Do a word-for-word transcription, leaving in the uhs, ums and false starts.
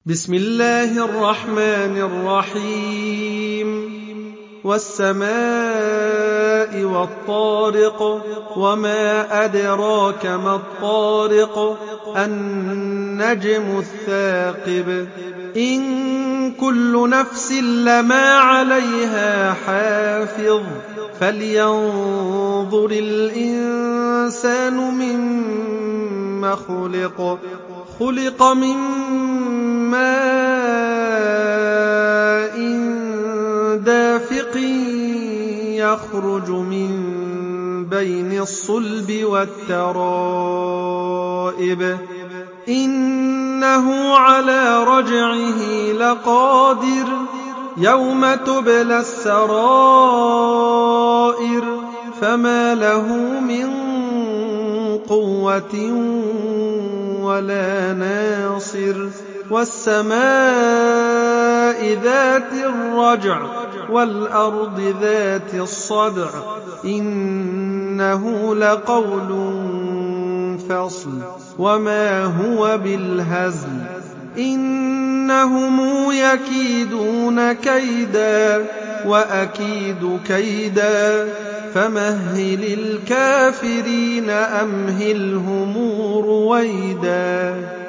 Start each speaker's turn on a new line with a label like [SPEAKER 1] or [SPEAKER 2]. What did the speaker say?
[SPEAKER 1] بسم الله الرحمن الرحيم والسماء والطارق وما أدراك ما الطارق النجم الثاقب إن كل نفس لما عليها حافظ فلينظر الإنسان مما خلق خلق من ماء دافق يخرج من بين الصلب والترائب إنه على رجعه لقادر يوم تبلى السرائر فما له من قوة ولا ناصر والسماء ذات الرجع والأرض ذات الصدع إنه لقول فصل وما هو بالهزل إنهم يكيدون كيدا وأكيد كيدا فمهل الكافرين أمهلهم رويدا.